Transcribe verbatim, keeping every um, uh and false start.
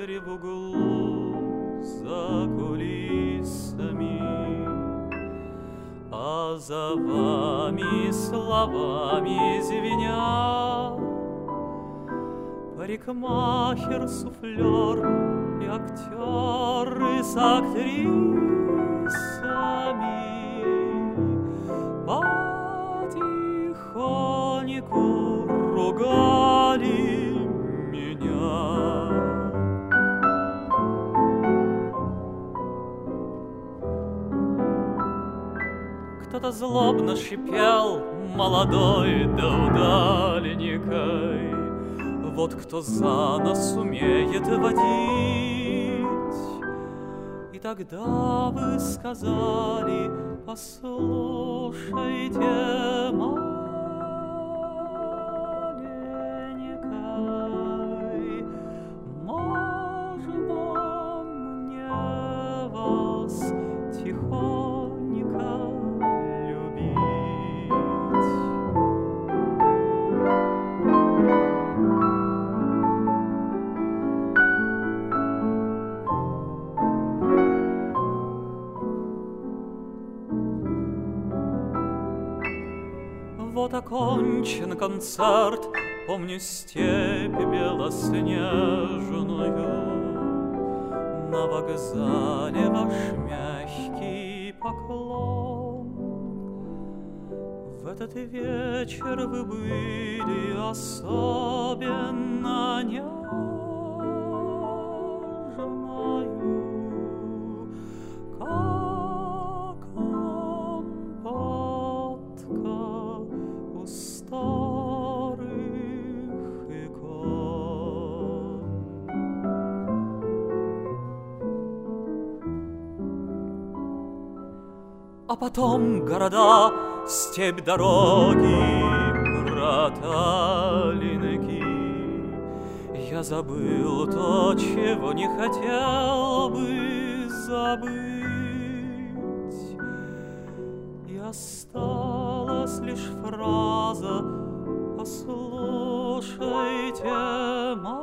вихрь в углу за кулисами, а за вами словами звеня парикмахер, суфлер и актеры с актрисами потихоньку ругали меня. Кто-то злобно шипел, молодой да удаленькой: вот кто за нос умеет водить. И тогда вы сказали: послушайте, маленькой, можно мне вас тихонько любить? Вот окончен концерт, помню степь белоснежную, на вокзале ваш мягкий поклон. В этот вечер вы были особенно нежною, как лампадка у старых икон. А потом города, степь, дороги, проталинки. Я забыл то, чего не хотел бы забыть, и осталась лишь фраза: послушайте,